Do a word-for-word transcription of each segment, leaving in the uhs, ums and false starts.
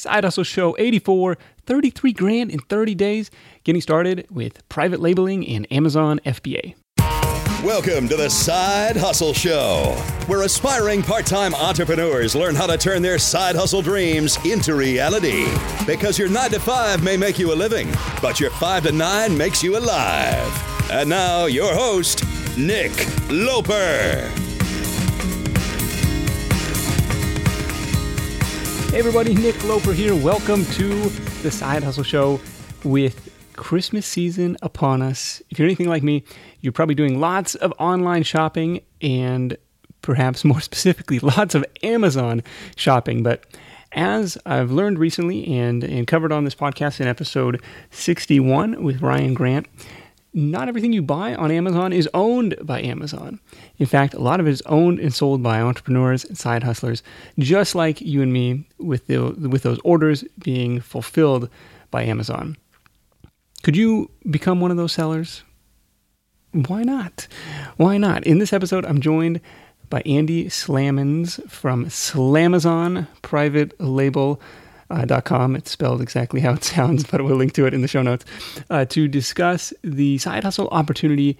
Side Hustle Show eighty-four, thirty-three grand in thirty days, getting started with private labeling and Amazon F B A. Welcome to the Side Hustle Show, where aspiring part-time entrepreneurs learn how to turn their side hustle dreams into reality. Because your nine to five may make you a living, but your five to nine makes you alive. And now, your host, Nick Loper. Hey everybody, Nick Loper here. Welcome to the Side Hustle Show. With Christmas season upon us, if you're anything like me, you're probably doing lots of online shopping and perhaps more specifically, lots of Amazon shopping. But as I've learned recently and, and covered on this podcast in episode sixty-one with Ryan Grant, not everything you buy on Amazon is owned by Amazon. In fact, a lot of it is owned and sold by entrepreneurs and side hustlers, just like you and me, with the, with those orders being fulfilled by Amazon. Could you become one of those sellers? Why not? Why not? In this episode, I'm joined by Andy Slamans from Slamazon Private Label. Uh, dot com. It's spelled exactly how it sounds, but we'll link to it in the show notes, uh, to discuss the side hustle opportunity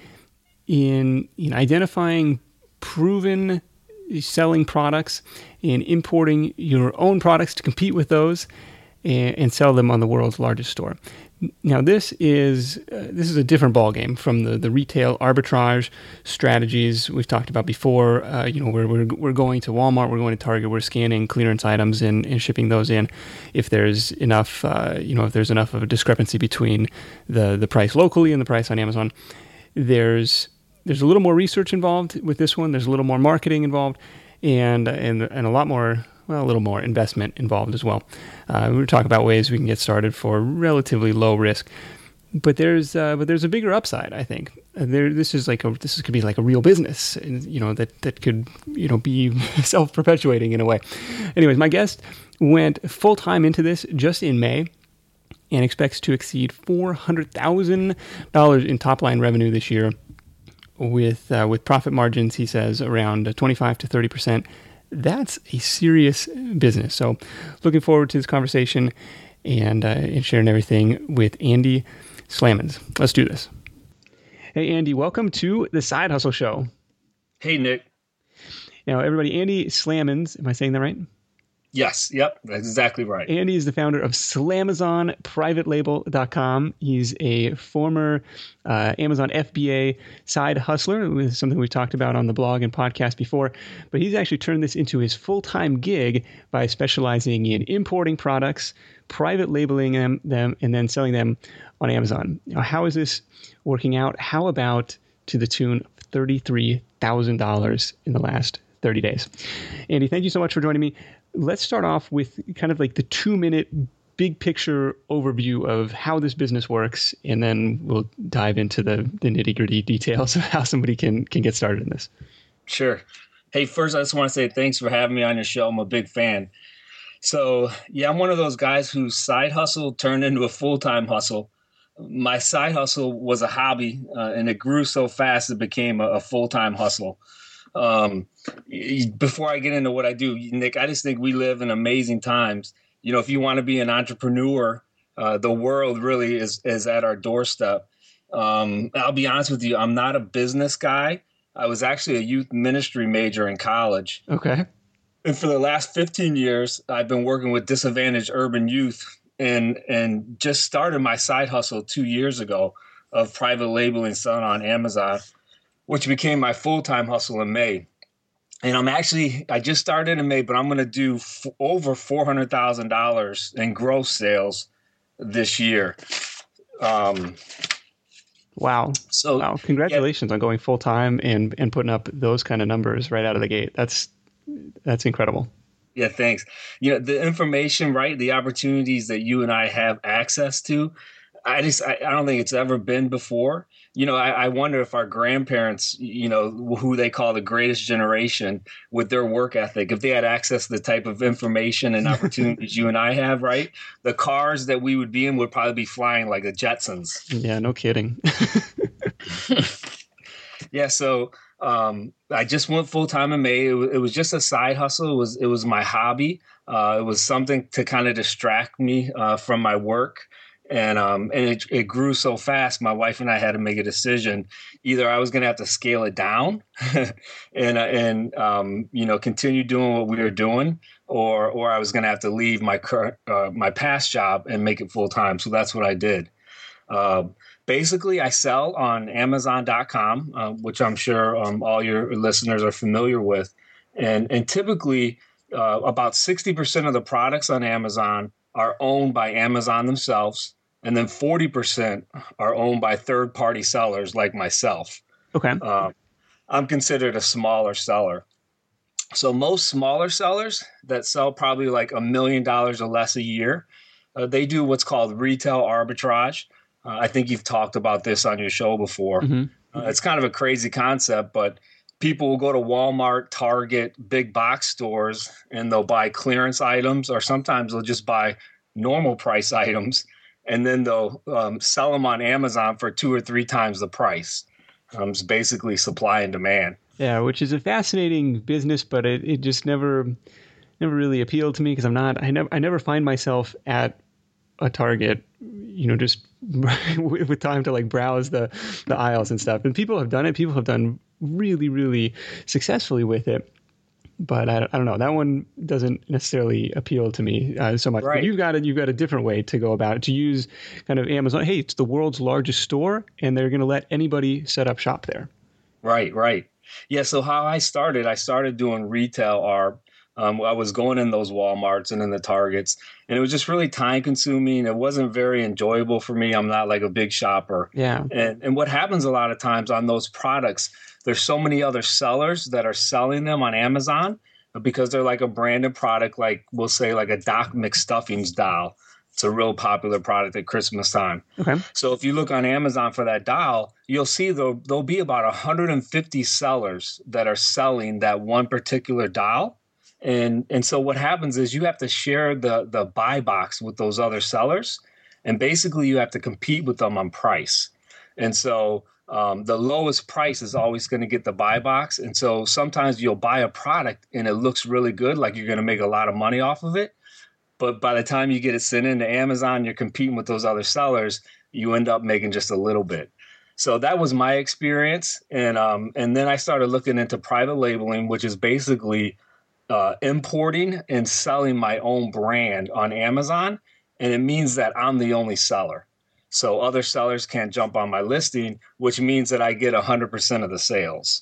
in, in identifying proven selling products and importing your own products to compete with those and, and sell them on the world's largest store. Now, this is uh, this is a different ballgame from the, the retail arbitrage strategies we've talked about before. Uh, you know, we're, we're we're going to Walmart, we're going to Target, we're scanning clearance items and, and shipping those in. If there's enough, uh, you know, if there's enough of a discrepancy between the the price locally and the price on Amazon, there's there's a little more research involved with this one. There's a little more marketing involved, and and and a lot more. Well, a little more investment involved as well. Uh, we're talking about ways we can get started for relatively low risk, but there's uh, but there's a bigger upside. I think uh, there. This is like a this is, could be like a real business, and you know that that could you know be self-perpetuating in a way. Anyways, my guest went full time into this just in May, and expects to exceed four hundred thousand dollars in top line revenue this year, with uh, with profit margins. He says around twenty-five to thirty percent. That's a serious business. So looking forward to this conversation and, uh, and sharing everything with Andy Slamans. Let's do this. Hey, Andy, welcome to the Side Hustle Show. Hey, Nick. Now, everybody, Andy Slamans, am I saying that right? Yes. Yep. That's exactly right. Andy is the founder of Slamazon Private Label dot com. He's a former uh, Amazon F B A side hustler, which is something we've talked about on the blog and podcast before. But he's actually turned this into his full-time gig by specializing in importing products, private labeling them, them and then selling them on Amazon. Now, how is this working out? How about to the tune of thirty-three thousand dollars in the last thirty days? Andy, thank you so much for joining me. Let's start off with kind of like the two-minute big picture overview of how this business works, and then we'll dive into the, the nitty-gritty details of how somebody can can get started in this. Sure. Hey, first, I just want to say thanks for having me on your show. I'm a big fan. So, yeah, I'm one of those guys whose side hustle turned into a full-time hustle. My side hustle was a hobby, uh, and it grew so fast it became a, a full-time hustle. Um, before I get into what I do, Nick, I just think we live in amazing times. You know, if you want to be an entrepreneur, uh, the world really is, is at our doorstep. Um, I'll be honest with you. I'm not a business guy. I was actually a youth ministry major in college. Okay. And for the last fifteen years, I've been working with disadvantaged urban youth and, and just started my side hustle two years ago of private labeling selling on Amazon, which became my full-time hustle in May. And I'm actually, I just started in May, but I'm going to do f- over four hundred thousand dollars in gross sales this year. Um, wow. So, wow. Congratulations yeah. on going full-time and, and putting up those kind of numbers right out of the gate. That's, that's incredible. Yeah, thanks. You know, the information, right? The opportunities that you and I have access to, I just, I, I don't think it's ever been before. You know, I, I wonder if our grandparents, you know, who they call the greatest generation with their work ethic, if they had access to the type of information and opportunities you and I have, right? The cars that we would be in would probably be flying like the Jetsons. Yeah, no kidding. Yeah. So um, I just went full time in May. It, it was just a side hustle. It was, it was my hobby. Uh, it was something to kind of distract me uh, from my work. And um, and it, it grew so fast, my wife and I had to make a decision. Either I was going to have to scale it down and, uh, and um, you know, continue doing what we were doing, or or I was going to have to leave my current, uh, my past job and make it full time. So that's what I did. Uh, basically, I sell on Amazon dot com, uh, which I'm sure um, all your listeners are familiar with. And, and typically, uh, about sixty percent of the products on Amazon are owned by Amazon themselves, and then forty percent are owned by third-party sellers like myself. Okay. Uh, I'm considered a smaller seller. So most smaller sellers that sell probably like a million dollars or less a year, uh, they do what's called retail arbitrage. Uh, I think you've talked about this on your show before. Mm-hmm. Uh, it's kind of a crazy concept, but people will go to Walmart, Target, big box stores, and they'll buy clearance items, or sometimes they'll just buy normal price items, and then they'll um, sell them on Amazon for two or three times the price. Um, it's basically supply and demand. Yeah, which is a fascinating business, but it, it just never never really appealed to me because I'm not I never I never find myself at a Target, you know, just with time to like browse the the aisles and stuff. And people have done it. People have done really, really successfully with it. But I, I don't know. That one doesn't necessarily appeal to me uh, so much. Right. But you've got a, you've got a different way to go about it, to use kind of Amazon. Hey, it's the world's largest store, and they're going to let anybody set up shop there. Right, right. Yeah, so how I started, I started doing retail arb. Um, I was going in those Walmarts and in the Targets, and it was just really time consuming. It wasn't very enjoyable for me. I'm not like a big shopper. Yeah. And, and what happens a lot of times on those products, there's so many other sellers that are selling them on Amazon because they're like a branded product, like we'll say like a Doc McStuffins doll. It's a real popular product at Christmas time. Okay. So if you look on Amazon for that doll, you'll see there'll, there'll be about one hundred fifty sellers that are selling that one particular doll. And and so what happens is you have to share the, the buy box with those other sellers. And basically you have to compete with them on price. And so um, the lowest price is always going to get the buy box. And so sometimes you'll buy a product and it looks really good, like you're going to make a lot of money off of it. But by the time you get it sent into Amazon, you're competing with those other sellers, you end up making just a little bit. So that was my experience. And um, and then I started looking into private labeling, which is basically uh, importing and selling my own brand on Amazon. And it means that I'm the only seller. So other sellers can't jump on my listing, which means that I get one hundred percent of the sales.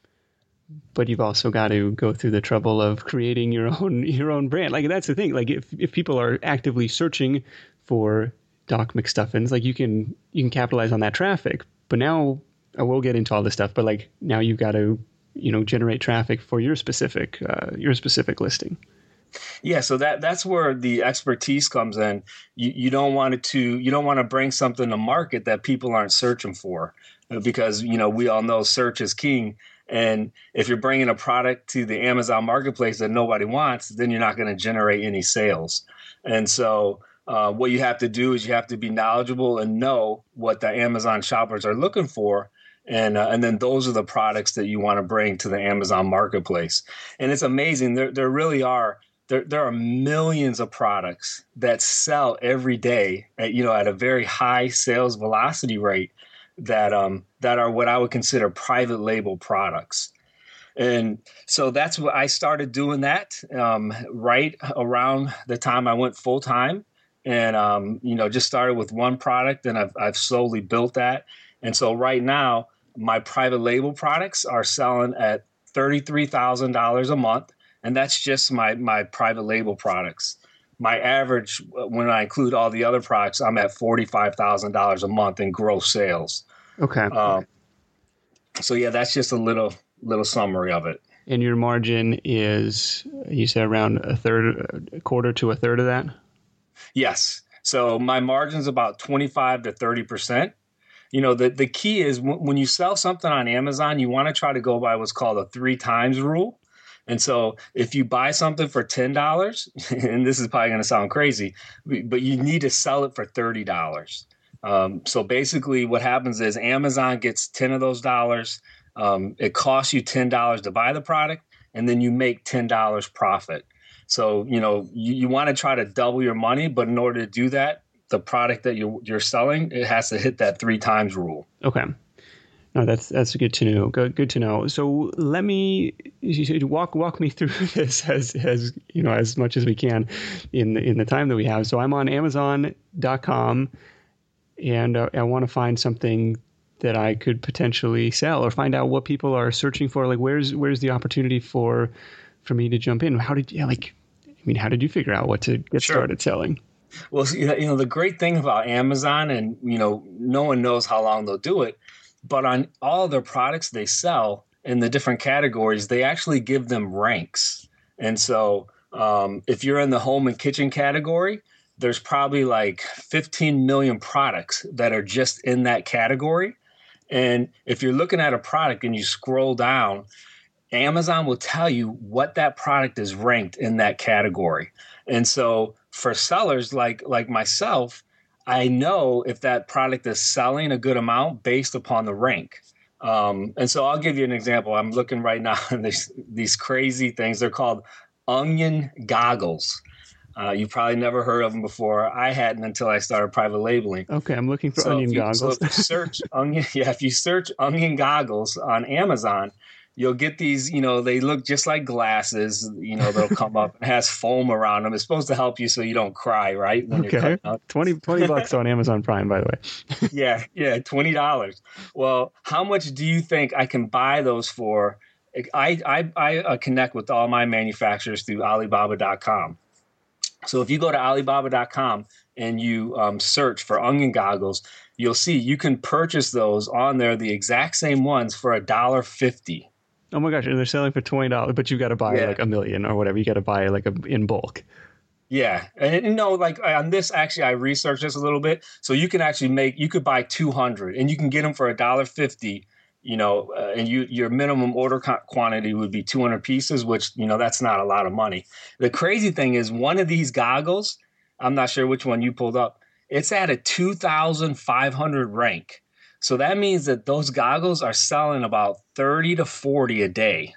But you've also got to go through the trouble of creating your own your own brand. Like, that's the thing. Like, if, if people are actively searching for Doc McStuffins, like you can you can capitalize on that traffic. But now I will get into all this stuff. But like now you've got to you know generate traffic for your specific uh, your specific listing. Yeah, so that that's where the expertise comes in. You you don't want it to you don't want to bring something to market that people aren't searching for, because you know we all know search is king. And if you're bringing a product to the Amazon marketplace that nobody wants, then you're not going to generate any sales. And so uh, what you have to do is you have to be knowledgeable and know what the Amazon shoppers are looking for. And uh, and then those are the products that you want to bring to the Amazon marketplace. And it's amazing. There there really are there there are millions of products that sell every day at, you know, at a very high sales velocity rate that um that are what I would consider private label products. And so that's what I started doing that um, right around the time I went full time. And, um, you know, just started with one product and I've, I've slowly built that. And so right now, my private label products are selling at thirty-three thousand dollars a month. And that's just my, my private label products. My average, when I include all the other products, I'm at forty-five thousand dollars a month in gross sales. Okay. Um, so, yeah, that's just a little little summary of it. And your margin is, you said, around a third, a quarter to a third of that? Yes. So my margin is about twenty-five to thirty percent. You know, the, the key is w- when you sell something on Amazon, you want to try to go by what's called a three times rule. And so if you buy something for ten dollars, and this is probably going to sound crazy, but you need to sell it for thirty dollars. Um, so basically what happens is Amazon gets ten of those dollars. Um, it costs you ten dollars to buy the product, and then you make ten dollars profit. So, you know, you, you want to try to double your money, but in order to do that, the product that you're, you're selling, it has to hit that three times rule. Okay. No, that's that's good to know. Good, good to know. So let me walk walk me through this as as you know as much as we can in the, in the time that we have. So I'm on Amazon dot com, and uh, I want to find something that I could potentially sell, or find out what people are searching for. Like, where's where's the opportunity for for me to jump in? How did you like? I mean, how did you figure out what to get sure. started selling? Well, you know, the great thing about Amazon, and you know, no one knows how long they'll do it. But on all their products they sell in the different categories, they actually give them ranks. And so um, if you're in the home and kitchen category, there's probably like fifteen million products that are just in that category. And if you're looking at a product and you scroll down, Amazon will tell you what that product is ranked in that category. And so for sellers like like myself, I know if that product is selling a good amount based upon the rank. Um, and so I'll give you an example. I'm looking right now at these, these crazy things. They're called onion goggles. Uh, you've probably never heard of them before. I hadn't until I started private labeling. Okay, I'm looking for so onion you, goggles. So if you search onion, yeah, if you search onion goggles on Amazon, you'll get these, you know, they look just like glasses, you know, they'll come up. It has foam around them. It's supposed to help you so you don't cry, right? When okay. You're twenty, twenty bucks on Amazon Prime, by the way. yeah, yeah, twenty dollars. Well, how much do you think I can buy those for? I, I, I uh, connect with all my manufacturers through Alibaba dot com. So if you go to Alibaba dot com and you um, search for onion goggles, you'll see you can purchase those on there, the exact same ones, for a dollar fifty. Oh my gosh, and they're selling for twenty dollars, but you've got to buy yeah. like a million or whatever. You got to buy like a, in bulk. Yeah. And you know, like on this, actually, I researched this a little bit. So you can actually make, you could buy two hundred and you can get them for a dollar fifty, you know, uh, and you, your minimum order co- quantity would be two hundred pieces, which, you know, that's not a lot of money. The crazy thing is one of these goggles, I'm not sure which one you pulled up, it's at a two thousand five hundred rank. So that means that those goggles are selling about thirty to forty a day.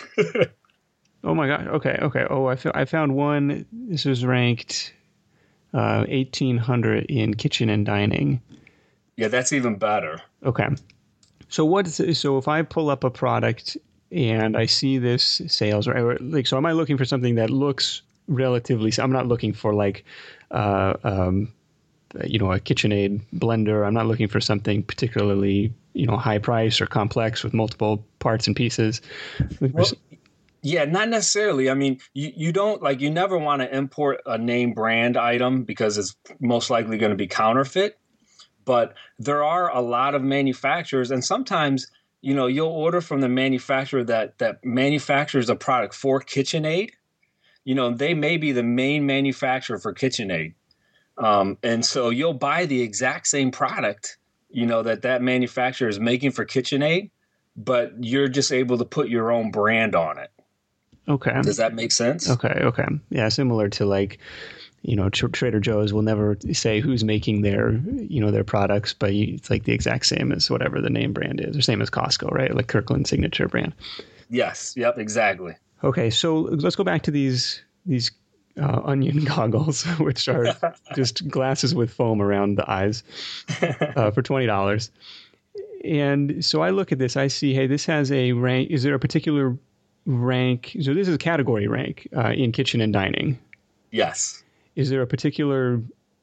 Oh my gosh. Okay. Okay. Oh, I, f- I found one. This was ranked uh, eighteen hundred in kitchen and dining. Yeah, that's even better. Okay. So what is, so if I pull up a product and I see this sales, or like, so am I looking for something that looks relatively, I'm not looking for like, uh, um, you know, a KitchenAid blender. I'm not looking for something particularly, you know, high price or complex with multiple parts and pieces. Well, yeah, not necessarily. I mean, you, you don't like, you never want to import a name brand item because it's most likely going to be counterfeit. But there are a lot of manufacturers, and sometimes, you know, you'll order from the manufacturer that that manufactures a product for KitchenAid. You know, they may be the main manufacturer for KitchenAid. Um, and so you'll buy the exact same product, you know, that that manufacturer is making for KitchenAid, but you're just able to put your own brand on it. Okay. Does that make sense? Okay. Okay. Yeah. Similar to like, you know, Tr- Trader Joe's will never say who's making their, you know, their products, but you, it's like the exact same as whatever the name brand is, or same as Costco, right? Like Kirkland Signature brand. Yes. Yep. Exactly. Okay. So let's go back to these, these, Uh, onion goggles, which are just glasses with foam around the eyes uh, for twenty dollars. And so I look at this, I see, hey, this has a rank. Is there a particular rank? So this is a category rank uh, in kitchen and dining. Yes. Is there a particular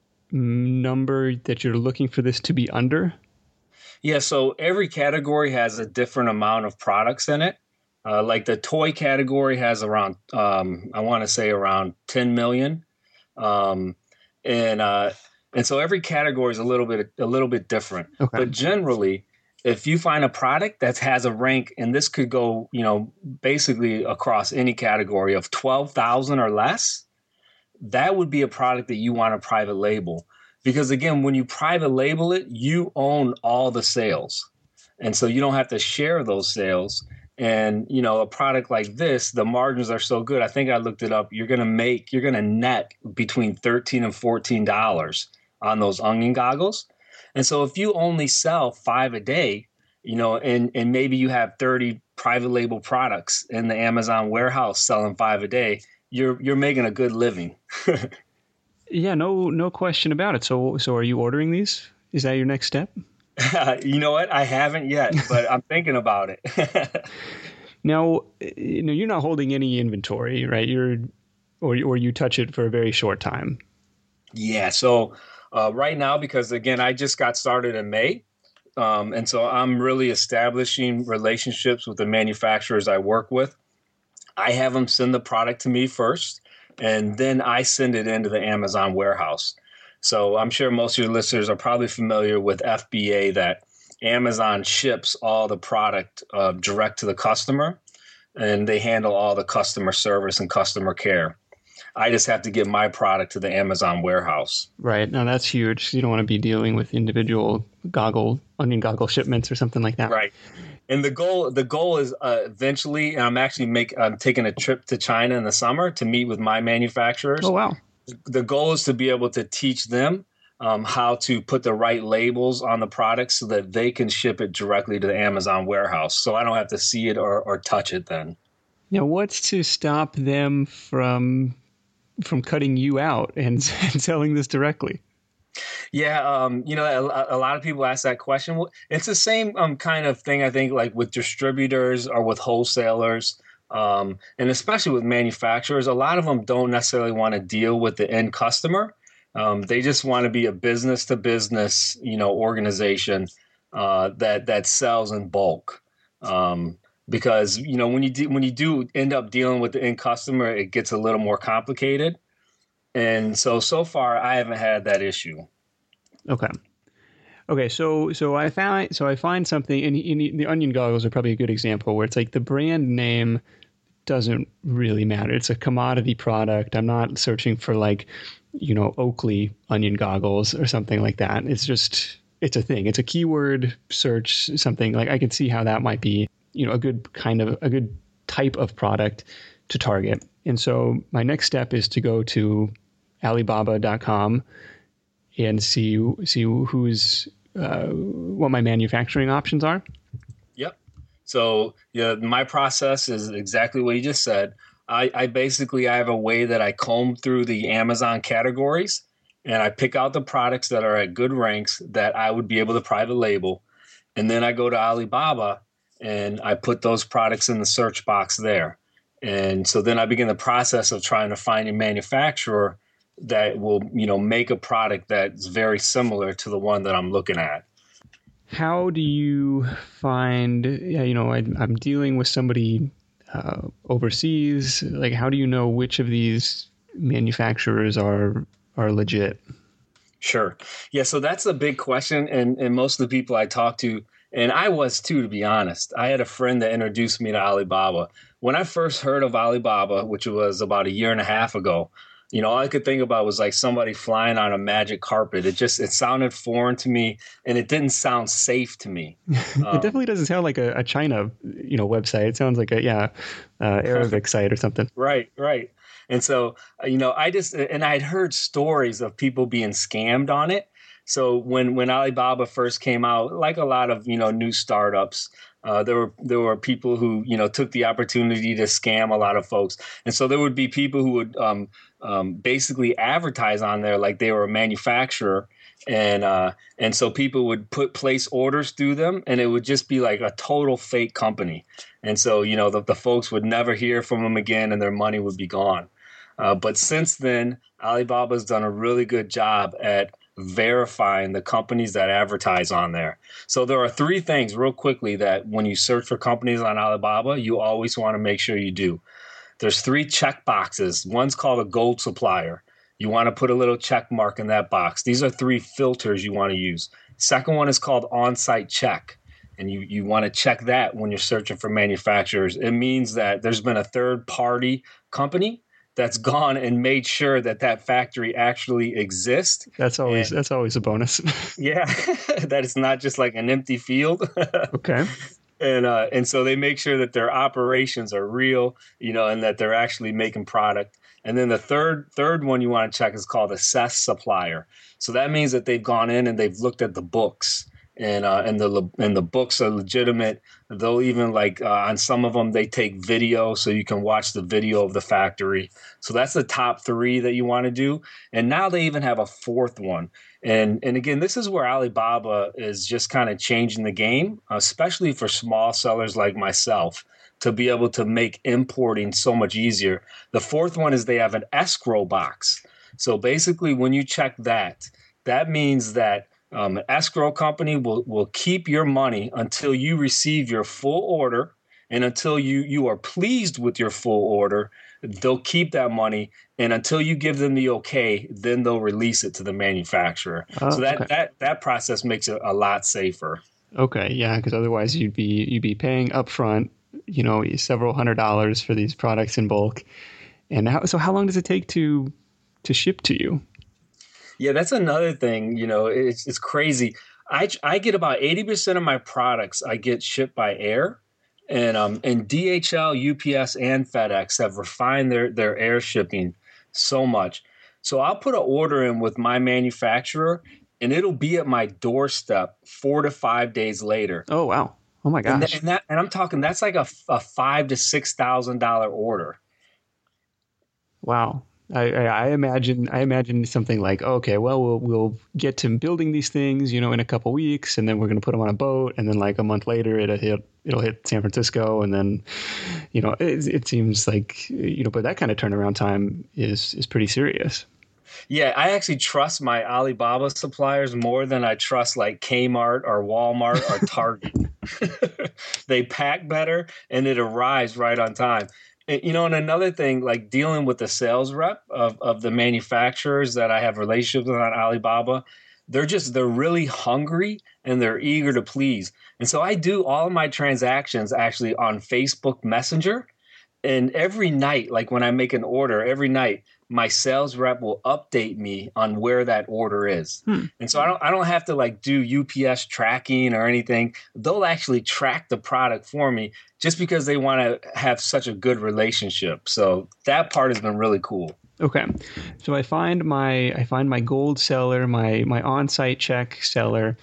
number that you're looking for this to be under? Yeah. So every category has a different amount of products in it. Uh, like the toy category has around, um, I want to say around ten million, um, and uh, and so every category is a little bit a little bit different. Okay. But generally, if you find a product that has a rank, and this could go, you know, basically across any category of twelve thousand or less, that would be a product that you want to private label, because again, when you private label it, you own all the sales, and so you don't have to share those sales. And, you know, a product like this, the margins are so good. I think I looked it up. You're going to make, you're going to net between thirteen and fourteen dollars on those onion goggles. And so if you only sell five a day, you know, and, and maybe you have thirty private label products in the Amazon warehouse selling five a day, you're you're making a good living. Yeah, no no question about it. So so are you ordering these? Is that your next step? You know what? I haven't yet, but I'm thinking about it. Now, you know, you're not holding any inventory, right? You're or or you touch it for a very short time. Yeah. So uh, right now, because again, I just got started in May. Um, and so I'm really establishing relationships with the manufacturers I work with. I have them send the product to me first, and then I send it into the Amazon warehouse. So I'm sure most of your listeners are probably familiar with F B A, that Amazon ships all the product uh, direct to the customer, and they handle all the customer service and customer care. I just have to get my product to the Amazon warehouse. Right. Now that's huge. You don't want to be dealing with individual goggle, onion goggle shipments or something like that. Right. And the goal, the goal is uh, eventually, and I'm actually make, I'm taking a trip to China in the summer to meet with my manufacturers. Oh, wow. The goal is to be able to teach them um, how to put the right labels on the products so that they can ship it directly to the Amazon warehouse. So I don't have to see it or, or touch it then. Now, what's to stop them from from cutting you out and, and selling this directly? Yeah, um, you know, a, a lot of people ask that question. It's the same um, kind of thing, I think, like with distributors or with wholesalers, um, and especially with manufacturers. A lot of them don't necessarily want to deal with the end customer. Um, they just want to be a business-to-business, you know, organization uh, that that sells in bulk. Um, because you know, when you do when you do end up dealing with the end customer, it gets a little more complicated. And so, so far, I haven't had that issue. Okay. Okay. So, so I found, so I find something, and, and the onion goggles are probably a good example where it's like the brand name doesn't really matter. It's a commodity product. I'm not searching for like, you know, Oakley onion goggles or something like that. It's just, it's a thing. It's a keyword search, something like I can see how that might be, you know, a good kind of a good type of product to target. And so my next step is to go to Alibaba dot com and see see who's uh, what my manufacturing options are. Yep. So yeah, my process is exactly what you just said. I, I basically I have a way that I comb through the Amazon categories, and I pick out the products that are at good ranks that I would be able to private label, and then I go to Alibaba and I put those products in the search box there. And so then I begin the process of trying to find a manufacturer that will, you know, make a product that's very similar to the one that I'm looking at. How do you find, yeah, you know, I, I'm dealing with somebody uh, overseas. Like, how do you know which of these manufacturers are are legit? Sure. Yeah. So that's a big question. And, and most of the people I talk to, and I was too, to be honest, I had a friend that introduced me to Alibaba. When I first heard of Alibaba, which was about a year and a half ago, you know, all I could think about was like somebody flying on a magic carpet. It just, it sounded foreign to me, and it didn't sound safe to me. it um, definitely doesn't sound like a, a China, you know, website. It sounds like a, yeah, uh, Arabic site or something. Right, right. And so, you know, I just, and I had heard stories of people being scammed on it. So when, when Alibaba first came out, like a lot of, you know, new startups, uh, there were there were people who, you know, took the opportunity to scam a lot of folks. And so there would be people who would um, um, basically advertise on there like they were a manufacturer. And uh, and so people would put place orders through them, and it would just be like a total fake company. And so, you know, the, the folks would never hear from them again, and their money would be gone. Uh, but since then, Alibaba's done a really good job at verifying the companies that advertise on there. So there are three things real quickly that when you search for companies on Alibaba, you always want to make sure you do. There's three check boxes. One's called a gold supplier. You want to put a little check mark in that box. These are three filters you want to use. Second one is called on-site check. And you, you want to check that when you're searching for manufacturers. It means that there's been a third-party company that's gone and made sure that that factory actually exists. That's always and, that's always a bonus. Yeah, that it's not just like an empty field. Okay. And uh, and so they make sure that their operations are real, you know, and that they're actually making product. And then the third third one you want to check is called a C E S supplier. So that means that they've gone in and they've looked at the books. and uh, and the and the books are legitimate. They'll even like uh, on some of them they take video, so you can watch the video of the factory. So that's the top three that you want to do. And now they even have a fourth one. And and again, this is where Alibaba is just kind of changing the game, especially for small sellers like myself, to be able to make importing so much easier. The fourth one is they have an escrow box. So basically, when you check that, that means that Um, an escrow company will, will keep your money until you receive your full order, and until you, you are pleased with your full order, they'll keep that money, and until you give them the okay, then they'll release it to the manufacturer. Oh, so that, okay. that that process makes it a lot safer. Okay, yeah, because otherwise you'd be you'd be paying upfront, you know, several hundred dollars for these products in bulk. And how, so how long does it take to to ship to you? Yeah, that's another thing. You know, it's it's crazy. I, I get about eighty percent of my products I get shipped by air, and um and D H L, U P S, and FedEx have refined their their air shipping so much. So I'll put an order in with my manufacturer, and it'll be at my doorstep four to five days later. Oh wow! Oh my gosh! And, th- and that and I'm talking that's like a a five to six thousand dollar order. Wow. I, I imagine I imagine something like, okay, well, we'll we'll get to building these things, you know, in a couple weeks, and then we're going to put them on a boat, and then like a month later, it'll hit it'll hit San Francisco, and then, you know, it, it seems like, you know, but that kind of turnaround time is is pretty serious. Yeah, I actually trust my Alibaba suppliers more than I trust like Kmart or Walmart or Target. They pack better, and it arrives right on time. You know, and another thing, like dealing with the sales rep of, of the manufacturers that I have relationships with on Alibaba, they're just, they're really hungry and they're eager to please. And so I do all of my transactions actually on Facebook Messenger. And every night, like when I make an order, every night, my sales rep will update me on where that order is. Hmm. And so I don't I don't have to like do U P S tracking or anything. They'll actually track the product for me just because they want to have such a good relationship. So that part has been really cool. Okay. So I find my I find my gold seller, my my on-site check seller,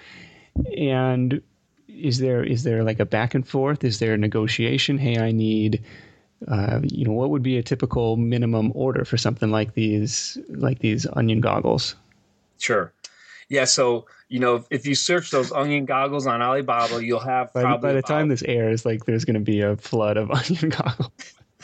and is there is there like a back and forth? Is there a negotiation? Hey, I need Uh, you know, what would be a typical minimum order for something like these, like these onion goggles? Sure. Yeah. So, you know, if you search those onion goggles on Alibaba, you'll have by, probably by the about... time this airs, like there's going to be a flood of onion goggles.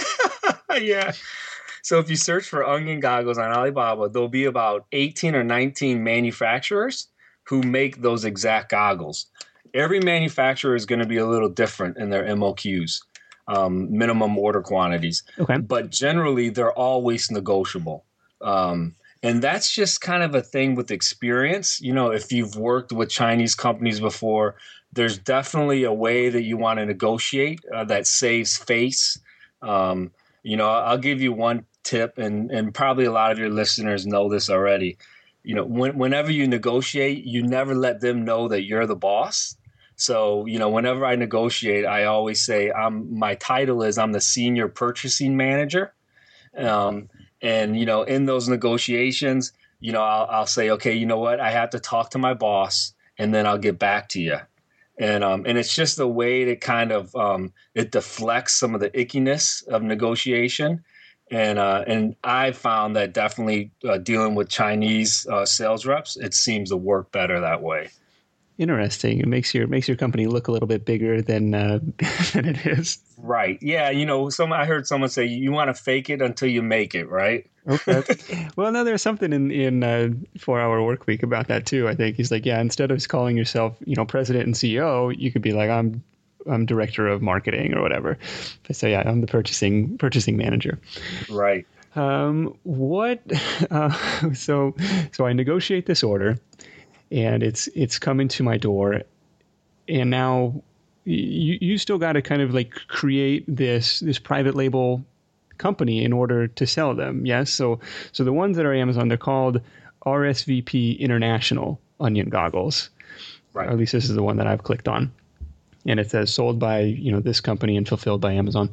Yeah. So if you search for onion goggles on Alibaba, there'll be about eighteen or nineteen manufacturers who make those exact goggles. Every manufacturer is going to be a little different in their M O Qs. Um, minimum order quantities. Okay. But generally, they're always negotiable. Um, and that's just kind of a thing with experience. You know, if you've worked with Chinese companies before, there's definitely a way that you want to negotiate uh, that saves face. Um, you know, I'll give you one tip, and, and probably a lot of your listeners know this already. You know, when, whenever you negotiate, you never let them know that you're the boss. So, you know, whenever I negotiate, I always say I'm my title is I'm the senior purchasing manager. Um, and, you know, in those negotiations, you know, I'll, I'll say, OK, you know what, I have to talk to my boss and then I'll get back to you. And um, and it's just a way to kind of um, it deflects some of the ickiness of negotiation. And uh, and I found that definitely uh, dealing with Chinese uh, sales reps, it seems to work better that way. Interesting. It makes your makes your company look a little bit bigger than uh, than it is. Right. Yeah. You know, some I heard someone say you want to fake it until you make it. Right. Okay. Well, no, there's something in in uh, Four Hour Work Week about that too. I think he's like, yeah, instead of calling yourself, you know, president and C E O, you could be like, I'm I'm director of marketing or whatever. So yeah, I'm the purchasing purchasing manager. Right. Um. What? Uh, so so I negotiate this order. And it's it's coming to my door, and now you you still got to kind of like create this this private label company in order to sell them. Yes, so so the ones that are Amazon, they're called R S V P International Onion Goggles. Right. Or at least this is the one that I've clicked on, and it says sold by you know this company and fulfilled by Amazon.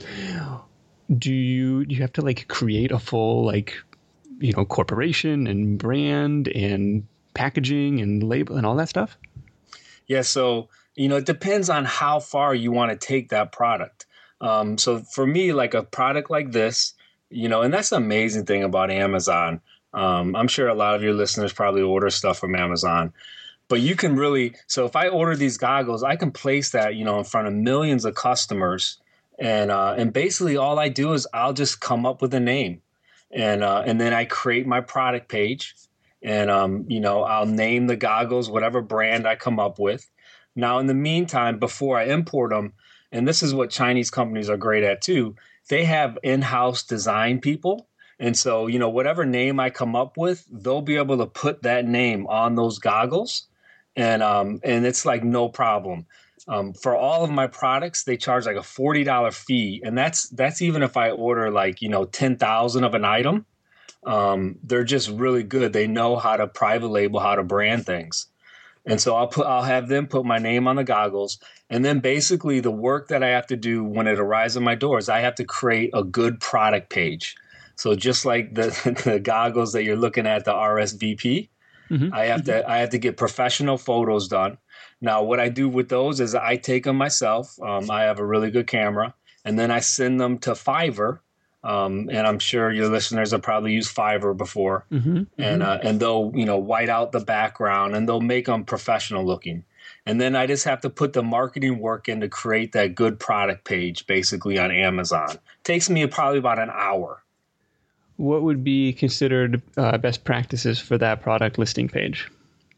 Do you do you have to like create a full like you know corporation and brand and packaging and label and all that stuff? Yeah, so, you know, it depends on how far you want to take that product. Um, so for me, like a product like this, you know, and that's the amazing thing about Amazon. Um, I'm sure a lot of your listeners probably order stuff from Amazon, but you can really, so if I order these goggles, I can place that, you know, in front of millions of customers. And, uh, and basically all I do is I'll just come up with a name and, uh, and then I create my product page and, um, you know, I'll name the goggles, whatever brand I come up with. Now, in the meantime, before I import them, and this is what Chinese companies are great at too, they have in-house design people. And so, you know, whatever name I come up with, they'll be able to put that name on those goggles. And um, and it's like no problem. Um, for all of my products, they charge like a forty dollars fee. And that's that's even if I order like, you know, ten thousand of an item. Um, they're just really good. They know how to private label, how to brand things. And so I'll put I'll have them put my name on the goggles. And then basically the work that I have to do when it arrives in my doors, I have to create a good product page. So just like the, the goggles that you're looking at, the R S V P, mm-hmm. I have to I have to get professional photos done. Now, what I do with those is I take them myself. Um, I have a really good camera, and then I send them to Fiverr. Um, and I'm sure your listeners have probably used Fiverr before, mm-hmm, and mm-hmm. Uh, and they'll you know white out the background and they'll make them professional looking. And then I just have to put the marketing work in to create that good product page, basically on Amazon. Takes me probably about an hour. What would be considered uh, best practices for that product listing page?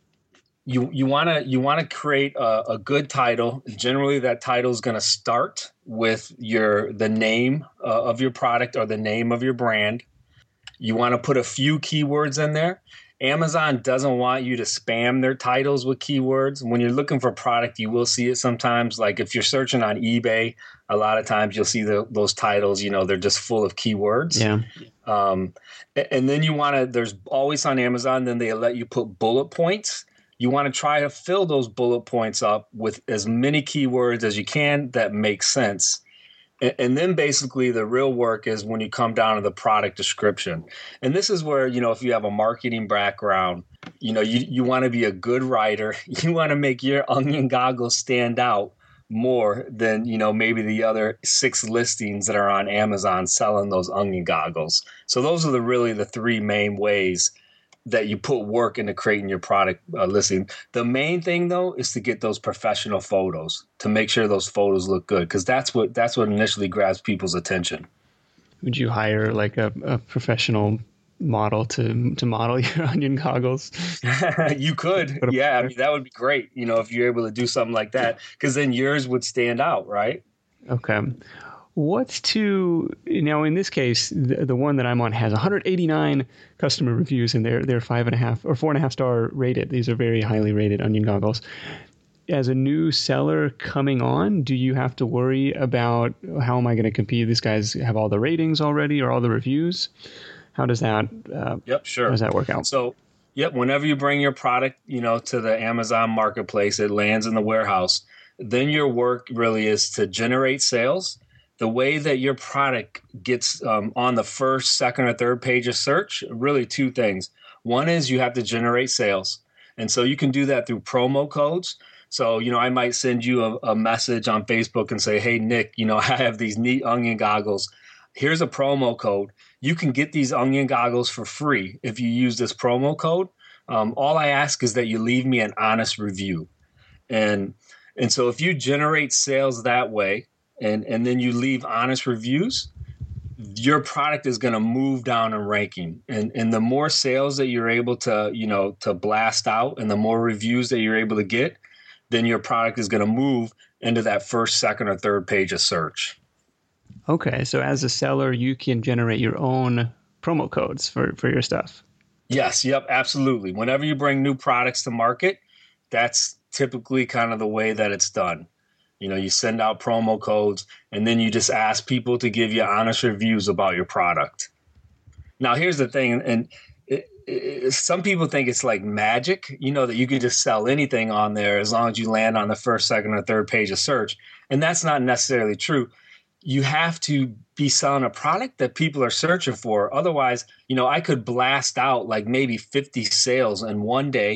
You you want to you want to create a, a good title. Generally, that title is going to start with your the name uh, of your product or the name of your brand. You want to put a few keywords in there. Amazon doesn't want you to spam their titles with keywords. When you're looking for a product, you will see it sometimes. Like if you're searching on eBay, a lot of times you'll see the, those titles, you know, they're just full of keywords. Yeah. Um, and then you want to, there's always on Amazon, then they let you put bullet points. You want to try to fill those bullet points up with as many keywords as you can that make sense. And then basically the real work is when you come down to the product description. And this is where, you know, if you have a marketing background, you know, you, you want to be a good writer. You want to make your onion goggles stand out more than, you know, maybe the other six listings that are on Amazon selling those onion goggles. So those are the really the three main ways that you put work into creating your product uh, listing. The main thing, though, is to get those professional photos to make sure those photos look good, because that's what that's what initially grabs people's attention. Would you hire like a, a professional model to to model your onion goggles? You could, yeah. I mean, that would be great. You know, if you're able to do something like that, because then yours would stand out, right? Okay. What's to now in this case, the, the one that I'm on has one hundred eighty-nine customer reviews and they're they're five and a half or four and a half star rated. These are very highly rated onion goggles. As a new seller coming on, do you have to worry about how am I going to compete? These guys have all the ratings already or all the reviews. How does that? Uh, yep, sure. How does that work out? So, yep. Whenever you bring your product, you know, to the Amazon marketplace, it lands in the warehouse. Then your work really is to generate sales. The way that your product gets um, on the first, second, or third page of search, really two things. One is you have to generate sales. And so you can do that through promo codes. So, you know, I might send you a, a message on Facebook and say, hey, Nick, you know, I have these neat onion goggles. Here's a promo code. You can get these onion goggles for free if you use this promo code. Um, all I ask is that you leave me an honest review. And, and so if you generate sales that way, And and then you leave honest reviews, your product is going to move down in ranking. And and the more sales that you're able to, you know, to blast out and the more reviews that you're able to get, then your product is going to move into that first, second, or third page of search. Okay. So as a seller, you can generate your own promo codes for, for your stuff. Yes. Yep. Absolutely. Whenever you bring new products to market, that's typically kind of the way that it's done. You know, you send out promo codes and then you just ask people to give you honest reviews about your product. Now, here's the thing. And it, it, some people think it's like magic, you know, that you can just sell anything on there as long as you land on the first, second, or third page of search. And that's not necessarily true. You have to be selling a product that people are searching for. Otherwise, you know, I could blast out like maybe fifty sales in one day.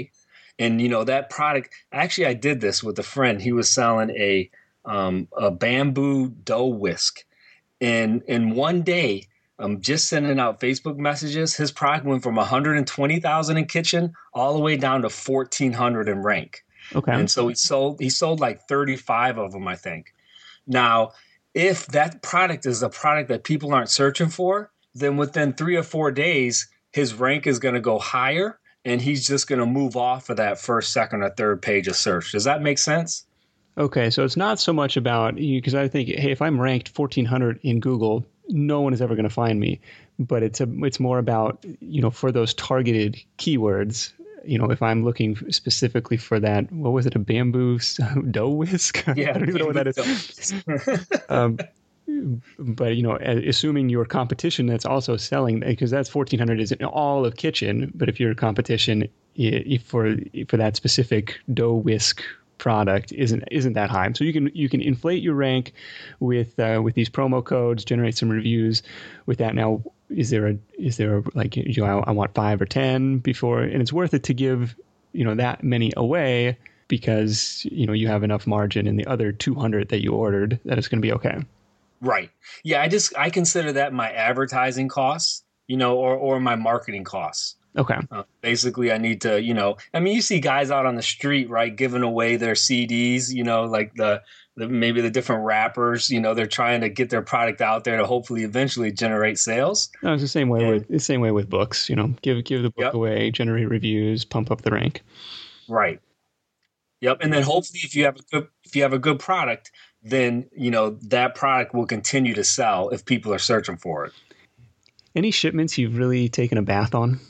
And, you know, that product, actually, I did this with a friend. He was selling a, um, a bamboo dough whisk. And in one day, um, just sending out Facebook messages, his product went from one hundred twenty thousand in kitchen all the way down to fourteen hundred in rank. Okay. And so he sold, he sold like thirty-five of them, I think. Now, if that product is a product that people aren't searching for, then within three or four days, his rank is going to go higher and he's just going to move off of that first, second, or third page of search. Does that make sense? Okay, so it's not so much about you, because I think, hey, if I'm ranked fourteen hundred in Google, no one is ever going to find me. But it's a, it's more about, you know, for those targeted keywords, you know, if I'm looking specifically for that, what was it, a bamboo dough whisk? Yeah, I don't even know what that is. um, but, you know, assuming your competition that's also selling, because that's fourteen hundred is in all of kitchen. But if your competition if for for that specific dough whisk product isn't isn't that high, so you can you can inflate your rank with uh, with these promo codes, generate some reviews with that. Now, is there a is there a, like, you know, I want five or ten before, and it's worth it to give, you know, that many away, because, you know, you have enough margin in the other two hundred that you ordered that it's going to be okay. Right. Yeah, I just I consider that my advertising costs, you know, or or my marketing costs. Okay. Uh, basically, I need to, you know, I mean, you see guys out on the street, right, giving away their C Ds, you know, like the, the maybe the different rappers, you know, they're trying to get their product out there to hopefully eventually generate sales. No, it's the same way and, with the same way with books. You know, give give the book yep. away, generate reviews, pump up the rank. Right. Yep. And then hopefully, if you have a good if you have a good product, then, you know, that product will continue to sell if people are searching for it. Any shipments you've really taken a bath on?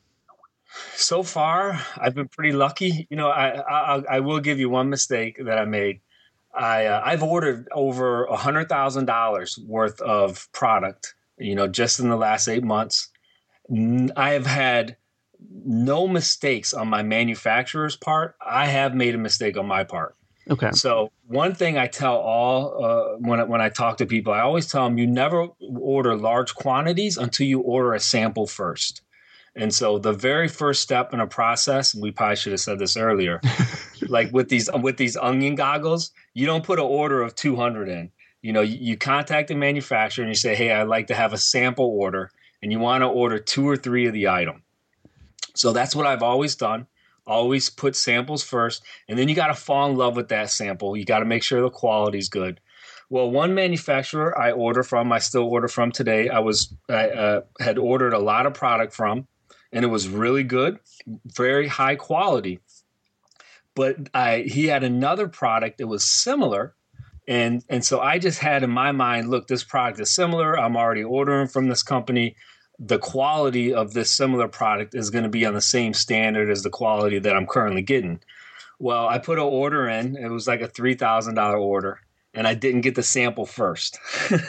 So far, I've been pretty lucky. You know, I I, I will give you one mistake that I made. I uh, I've ordered over a hundred thousand dollars worth of product, you know, just in the last eight months. I have had no mistakes on my manufacturer's part. I have made a mistake on my part. Okay. So one thing I tell all uh, when I, when I talk to people, I always tell them, you never order large quantities until you order a sample first. And so the very first step in a process, and we probably should have said this earlier, like with these with these onion goggles, you don't put an order of two hundred in. You know, you, you contact the manufacturer and you say, hey, I'd like to have a sample order, and you want to order two or three of the item. So that's what I've always done. Always put samples first, and then you got to fall in love with that sample. You got to make sure the quality's good. Well, one manufacturer I order from, I still order from today. I was I uh, had ordered a lot of product from, and it was really good, very high quality. But I he had another product that was similar, and and so I just had in my mind, look, this product is similar. I'm already ordering from this company. The quality of this similar product is going to be on the same standard as the quality that I'm currently getting. Well, I put an order in. It was like a three thousand dollars order, and I didn't get the sample first.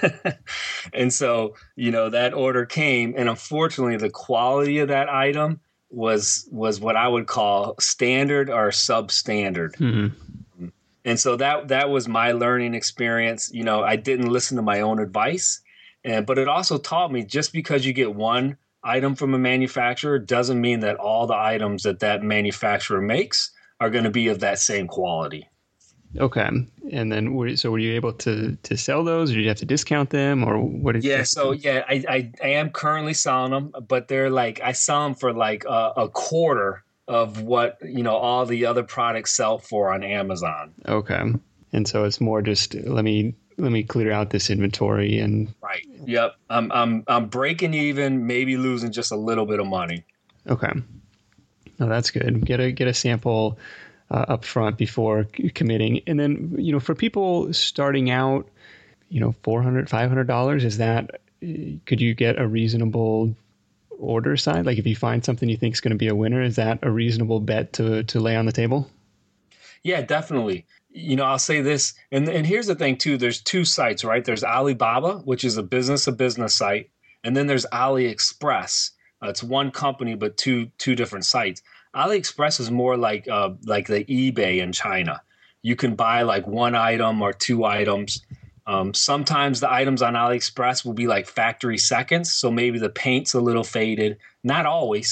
And so, you know, that order came, and unfortunately, the quality of that item was was what I would call standard or substandard. Mm-hmm. And so that that was my learning experience. You know, I didn't listen to my own advice. And, but it also taught me, just because you get one item from a manufacturer doesn't mean that all the items that that manufacturer makes are going to be of that same quality. Okay. And then, were, so were you able to, to sell those, or did you have to discount them, or what did you? Yeah. So yeah, I, I, I am currently selling them, but they're like, I sell them for like a, a quarter of what, you know, all the other products sell for on Amazon. Okay. And so it's more just, let me, let me clear out this inventory and. Right. Yep. I'm, I'm, I'm breaking even, maybe losing just a little bit of money. Okay. No, that's good. Get a, get a sample uh, up front before committing. And then, you know, for people starting out, you know, four hundred dollars, five hundred dollars, is that, could you get a reasonable order size? Like if you find something you think is going to be a winner, is that a reasonable bet to, to lay on the table? Yeah, definitely. You know, I'll say this, and, and here's the thing too, there's two sites, right? There's Alibaba, which is a business to business site. And then there's AliExpress. Uh, it's one company, but two, two different sites. AliExpress is more like, uh, like the eBay in China. You can buy like one item or two items. Um, sometimes the items on AliExpress will be like factory seconds. So maybe the paint's a little faded, not always.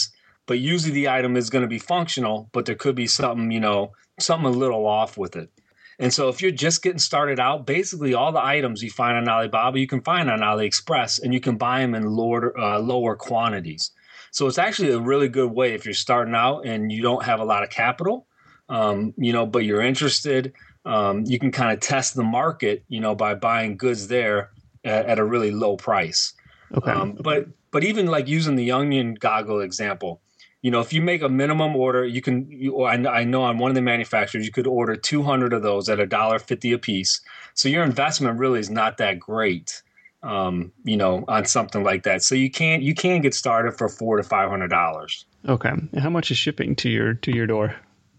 but usually the item is going to be functional, but there could be something, you know, something a little off with it. And so if you're just getting started out, basically all the items you find on Alibaba, you can find on AliExpress, and you can buy them in lower, uh, lower quantities. So it's actually a really good way if you're starting out and you don't have a lot of capital, um, you know, but you're interested. Um, you can kind of test the market, you know, by buying goods there at, at a really low price. Okay. Um, but but even like using the onion goggle example, you know, if you make a minimum order, you can. You, or I, I know on one of the manufacturers, you could order two hundred of those at a dollar fifty a piece. So your investment really is not that great, um, you know, on something like that. So you can you can get started for four to five hundred dollars. Okay. And how much is shipping to your to your door?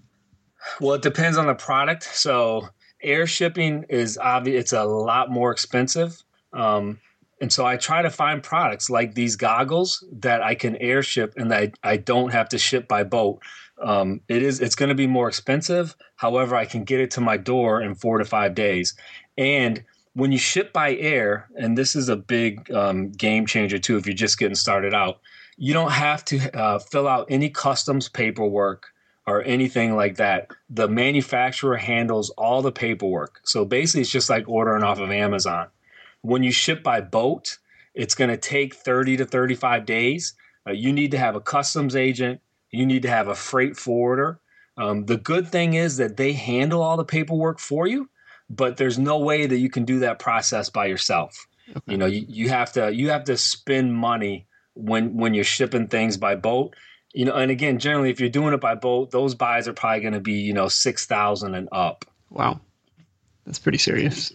Well, it depends on the product. So air shipping is obvious; it's a lot more expensive. Um, And so I try to find products like these goggles that I can air ship and that I, I don't have to ship by boat. Um, it is, it's going to be more expensive. However, I can get it to my door in four to five days. And when you ship by air, and this is a big um, game changer too, if you're just getting started out, you don't have to uh, fill out any customs paperwork or anything like that. The manufacturer handles all the paperwork. So basically it's just like ordering off of Amazon. When you ship by boat, it's going to take thirty to thirty-five days. Uh, you need to have a customs agent. You need to have a freight forwarder. Um, the good thing is that they handle all the paperwork for you, but there's no way that you can do that process by yourself. Okay. You know, you, you have to you have to spend money when when you're shipping things by boat. You know, and again, generally, if you're doing it by boat, those buys are probably going to be, you know, six thousand and up. Wow, that's pretty serious.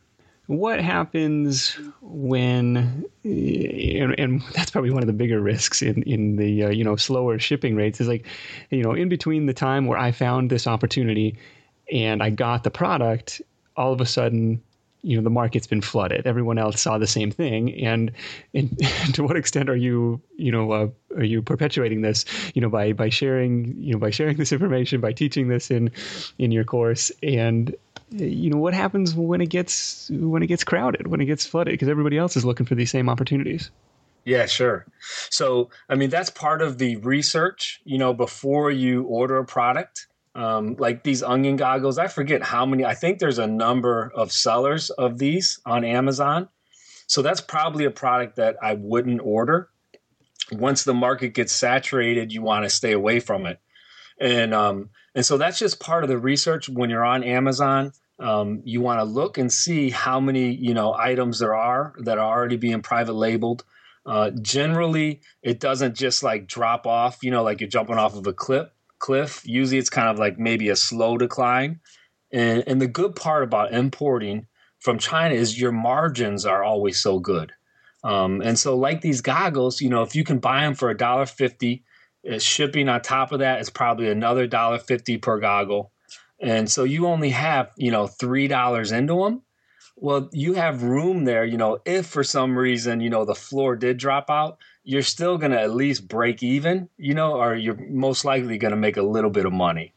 What happens when, and, and that's probably one of the bigger risks in, in the, uh, you know, slower shipping rates is like, you know, in between the time where I found this opportunity and I got the product, all of a sudden, you know, the market's been flooded. Everyone else saw the same thing. And, and to what extent are you, you know, uh, are you perpetuating this, you know, by, by sharing, you know, by sharing this information, by teaching this in, in your course? And, you know, what happens when it gets when it gets crowded, when it gets flooded, because everybody else is looking for these same opportunities? Yeah, sure. So, I mean, that's part of the research, you know, before you order a product, um, like these onion goggles. I forget how many. I think there's a number of sellers of these on Amazon. So that's probably a product that I wouldn't order. Once the market gets saturated, you want to stay away from it. And um, and so that's just part of the research. When you're on Amazon, um, you want to look and see how many, you know, items there are that are already being private labeled. Uh, generally, it doesn't just like drop off, you know, like you're jumping off of a cliff. cliff. Usually it's kind of like maybe a slow decline. And, and the good part about importing from China is your margins are always so good. Um, and so like these goggles, you know, if you can buy them for a dollar fifty, shipping on top of that is probably another dollar fifty per goggle. And so you only have, you know, three dollars into them. Well, you have room there, you know, if for some reason, you know, the floor did drop out, you're still going to at least break even, you know, or you're most likely going to make a little bit of money.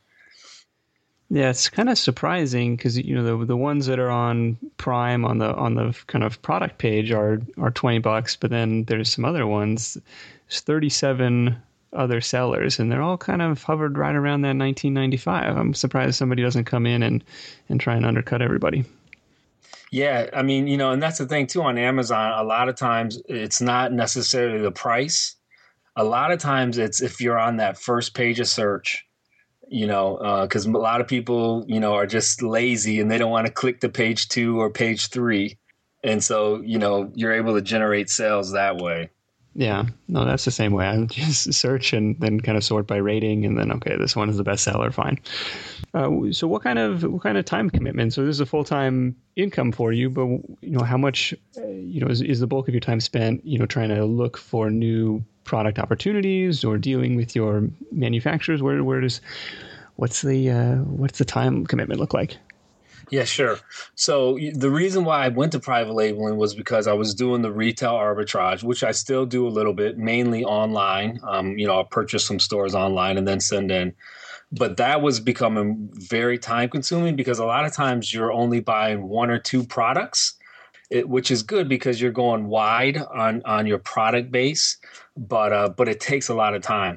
Yeah, it's kind of surprising because, you know, the the ones that are on Prime on the on the kind of product page are are twenty bucks, but then there's some other ones, there's thirty-seven other sellers, and they're all kind of hovered right around that nineteen ninety-five. I'm surprised somebody doesn't come in and and try and undercut everybody. Yeah, I mean, you know, and that's the thing too on Amazon. A lot of times it's not necessarily the price. A lot of times it's if you're on that first page of search, you know, because uh, a lot of people, you know, are just lazy and they don't want to click to page two or page three. And so, you know, you're able to generate sales that way. Yeah, no, that's the same way. I just search and then kind of sort by rating, and then okay, this one is the best seller. Fine. Uh, so, what kind of what kind of time commitment? So, this is a full time income for you, but you know, how much, uh, you know, is, is the bulk of your time spent, you know, trying to look for new product opportunities or dealing with your manufacturers? Where where does what's the uh, what's the time commitment look like? Yeah, sure. So the reason why I went to private labeling was because I was doing the retail arbitrage, which I still do a little bit, mainly online. Um, you know, I'll purchase some stores online and then send in. But that was becoming very time consuming because a lot of times you're only buying one or two products, it, which is good because you're going wide on, on your product base, but uh, but it takes a lot of time.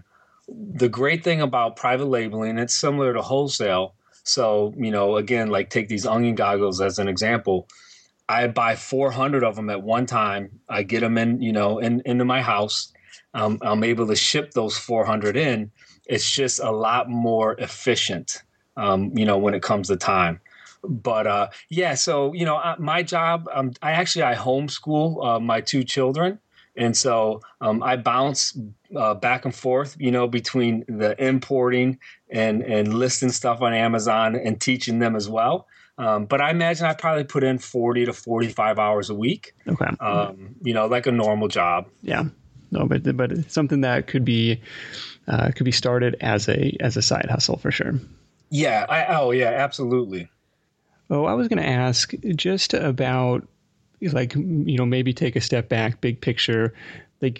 the great thing about private labeling, it's similar to wholesale. So, you know, again, like take these onion goggles as an example. I buy four hundred of them at one time. I get them in, you know, in, into my house. Um, I'm able to ship those four hundred in. It's just a lot more efficient, um, you know, when it comes to time. But uh, yeah, so, you know, I, my job, um, I actually, I homeschool uh, my two children. And so um, I bounce uh, back and forth, you know, between the importing and, and listing stuff on Amazon and teaching them as well. Um, but I imagine I probably put in forty to forty-five hours a week. Okay. Um, you know, like a normal job. Yeah. No, but but it's something that could be uh, could be started as a as a side hustle for sure. Yeah. I, oh, yeah, absolutely. Oh, I was going to ask just about, like, you know, maybe take a step back, big picture. Like,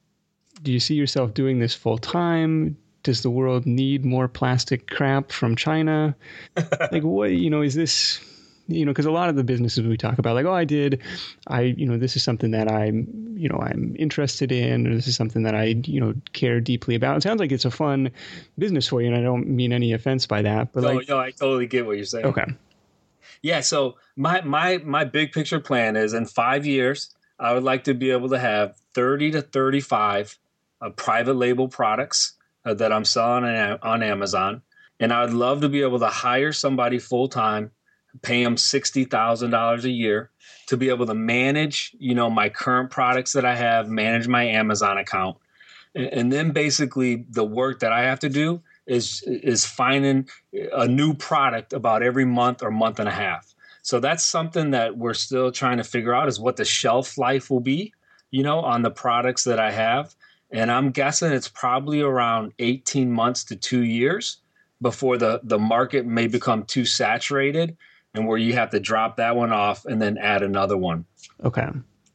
do you see yourself doing this full time? Does the world need more plastic crap from China? Like, what, you know, is this, you know, because a lot of the businesses we talk about, like, oh, I did, I, you know, this is something that I'm, you know, I'm interested in, or this is something that I, you know, care deeply about. It sounds like it's a fun business for you, and I don't mean any offense by that. But no, like, no, I totally get what you're saying. Okay. Yeah. So my, my, my big picture plan is in five years, I would like to be able to have thirty to thirty-five uh, private label products uh, that I'm selling on, on Amazon. And I would love to be able to hire somebody full time, pay them sixty thousand dollars a year to be able to manage, you know, my current products that I have, manage my Amazon account. And, and then basically the work that I have to do is is finding a new product about every month or month and a half. So that's something that we're still trying to figure out, is what the shelf life will be, you know, on the products that I have. And I'm guessing it's probably around eighteen months to two years before the, the market may become too saturated and where you have to drop that one off and then add another one. Okay.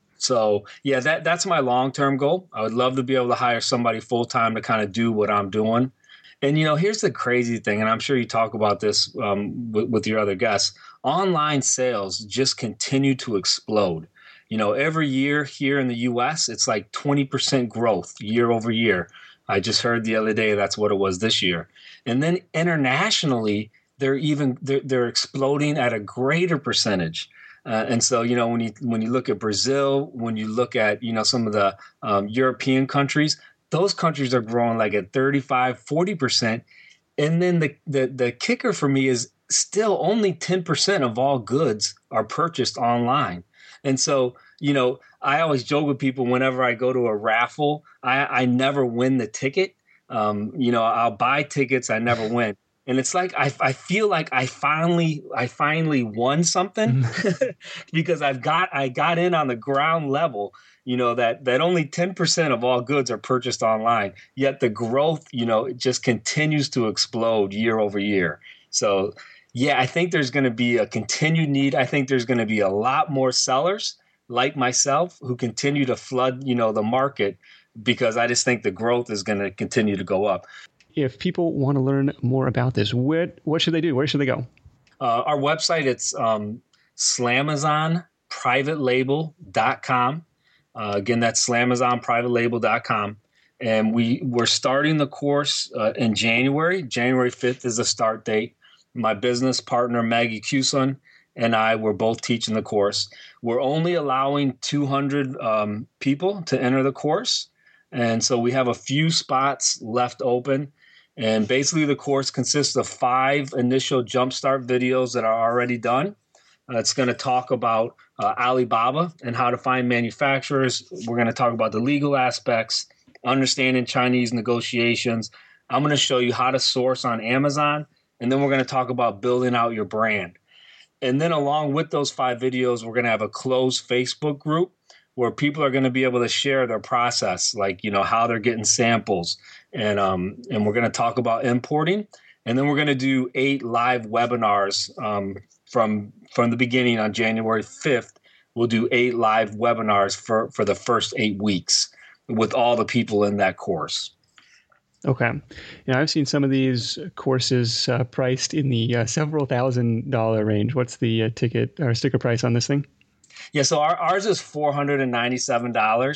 So yeah, that that's my long-term goal. I would love to be able to hire somebody full-time to kind of do what I'm doing. And, you know, here's the crazy thing, and I'm sure you talk about this um, with, with your other guests. Online sales just continue to explode. You know, every year here in the U S, it's like twenty percent growth year over year. I just heard the other day that's what it was this year. And then internationally, they're even they're, they're exploding at a greater percentage. Uh, and so, you know, when you when you look at Brazil, when you look at, you know, some of the um, European countries, those countries are growing like at thirty-five, forty percent. And then the, the, the kicker for me is still only ten percent of all goods are purchased online. And so, you know, I always joke with people whenever I go to a raffle, I, I never win the ticket. Um, you know, I'll buy tickets, I never win. And it's like I, I feel like I finally I finally won something because I've got I got in on the ground level, you know, that that only ten percent of all goods are purchased online. Yet the growth, you know, it just continues to explode year over year. So, yeah, I think there's going to be a continued need. I think there's going to be a lot more sellers like myself who continue to flood, you know, the market, because I just think the growth is going to continue to go up. If people want to learn more about this, what what should they do? Where should they go? Uh, our website, it's um, slamazon private label dot com. Uh, again, that's slamazon private label dot com. And we, we're starting the course uh, in January. January fifth is the start date. My business partner, Maggie Cuson, and I were both teaching the course. We're only allowing two hundred um, people to enter the course. And so we have a few spots left open. And basically the course consists of five initial jumpstart videos that are already done. Uh, it's going to talk about uh, Alibaba and how to find manufacturers. We're going to talk about the legal aspects, understanding Chinese negotiations. I'm going to show you how to source on Amazon. And then we're going to talk about building out your brand. And then along with those five videos, we're going to have a closed Facebook group where people are going to be able to share their process, like, you know, how they're getting samples. And um, and we're going to talk about importing. And then we're going to do eight live webinars um, from from the beginning on January fifth. We'll do eight live webinars for, for the first eight weeks with all the people in that course. Okay. Yeah, I've seen some of these courses uh, priced in the uh, several thousand dollar range. What's the uh, ticket or sticker price on this thing? Yeah, so our, ours is four hundred ninety-seven dollars.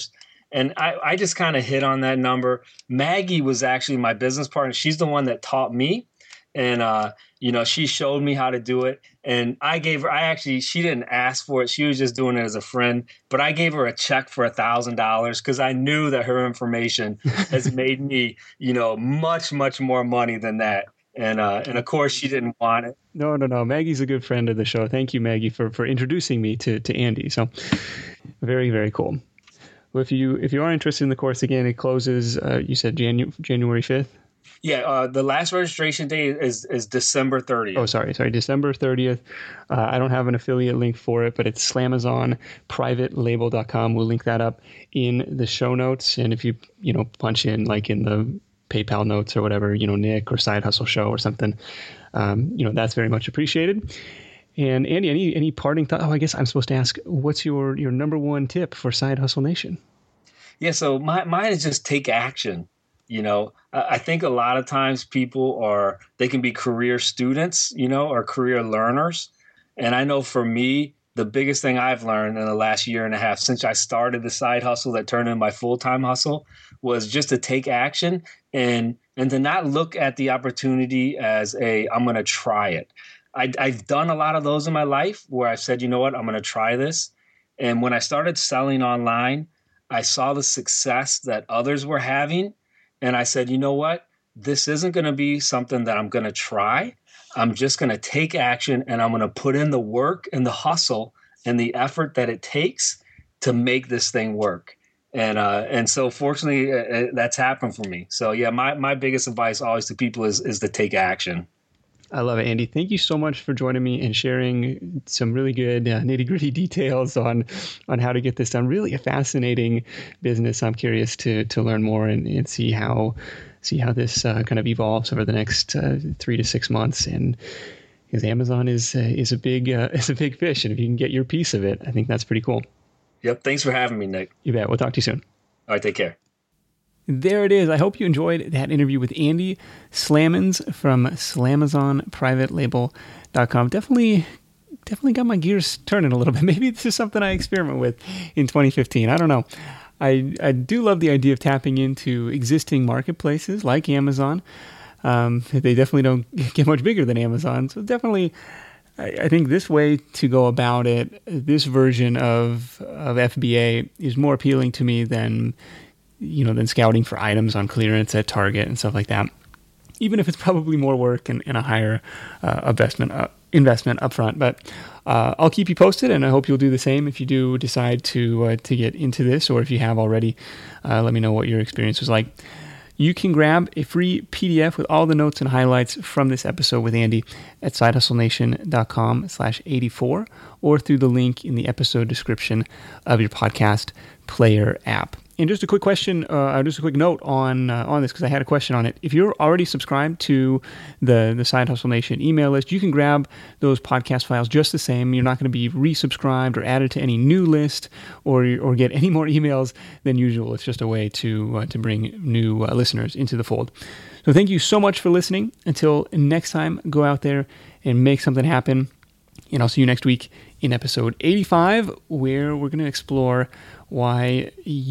And I, I just kind of hit on that number. Maggie was actually my business partner. She's the one that taught me. And, uh, you know, she showed me how to do it. And I gave her, I actually, she didn't ask for it. She was just doing it as a friend. But I gave her a check for a thousand dollars because I knew that her information has made me, you know, much, much more money than that. And, uh, and of course, she didn't want it. No, no, no. Maggie's a good friend of the show. Thank you, Maggie, for, for introducing me to, to Andy. So very, very cool. Well, if you if you are interested in the course, again, it closes, uh, you said Janu- January fifth? Yeah, uh, the last registration date is, is December thirtieth. Oh, sorry, sorry, December thirtieth. Uh, I don't have an affiliate link for it, but it's slamazon private label dot com. We'll link that up in the show notes. And if you, you know, punch in like in the PayPal notes or whatever, you know, Nick or Side Hustle Show or something, um, you know, that's very much appreciated. And Andy, any any parting thought? Oh, I guess I'm supposed to ask, what's your, your number one tip for Side Hustle Nation? Yeah, so my, mine is just take action. You know, I think a lot of times people are, they can be career students, you know, or career learners. And I know for me, the biggest thing I've learned in the last year and a half since I started the side hustle that turned into my full-time hustle was just to take action and and to not look at the opportunity as a, I'm going to try it. I, I've done a lot of those in my life where I've said, you know what, I'm going to try this. And when I started selling online, I saw the success that others were having. And I said, you know what? This isn't going to be something that I'm going to try. I'm just going to take action and I'm going to put in the work and the hustle and the effort that it takes to make this thing work. And uh, and so fortunately, uh, that's happened for me. So, yeah, my, my biggest advice always to people is is to take action. I love it, Andy. Thank you so much for joining me and sharing some really good uh, nitty-gritty details on on how to get this done. Really a fascinating business. I'm curious to to learn more and, and see how see how this uh, kind of evolves over the next uh, three to six months. And because Amazon is uh, is a big uh, is a big fish, and if you can get your piece of it, I think that's pretty cool. Yep. Thanks for having me, Nick. You bet. We'll talk to you soon. All right. Take care. There it is. I hope you enjoyed that interview with Andy Slamans from slamazon private label dot com. Definitely, definitely got my gears turning a little bit. Maybe this is something I experiment with in twenty fifteen. I don't know. I, I do love the idea of tapping into existing marketplaces like Amazon. Um, they definitely don't get much bigger than Amazon. So definitely, I, I think this way to go about it, this version of, of F B A is more appealing to me than you know, than scouting for items on clearance at Target and stuff like that. Even if it's probably more work and, and a higher uh, investment uh, investment upfront. But uh, I'll keep you posted, and I hope you'll do the same if you do decide to uh, to get into this, or if you have already. Uh, let me know what your experience was like. You can grab a free P D F with all the notes and highlights from this episode with Andy at sidehustlenation.com slash 84 or through the link in the episode description of your podcast player app. And just a quick question, uh, just a quick note on uh, on this, because I had a question on it. If you're already subscribed to the, the Side Hustle Nation email list, you can grab those podcast files just the same. You're not going to be resubscribed or added to any new list or or get any more emails than usual. It's just a way to uh, to bring new uh, listeners into the fold. So thank you so much for listening. Until next time, go out there and make something happen. And I'll see you next week in episode eighty-five, where we're going to explore why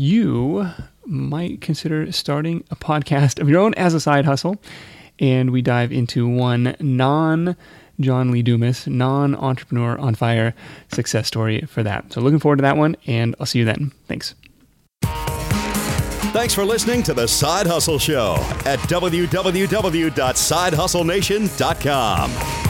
you might consider starting a podcast of your own as a side hustle. And we dive into one non-John Lee Dumas, non-entrepreneur on fire success story for that. So looking forward to that one, and I'll see you then. Thanks. Thanks for listening to The Side Hustle Show at w w w dot side hustle nation dot com.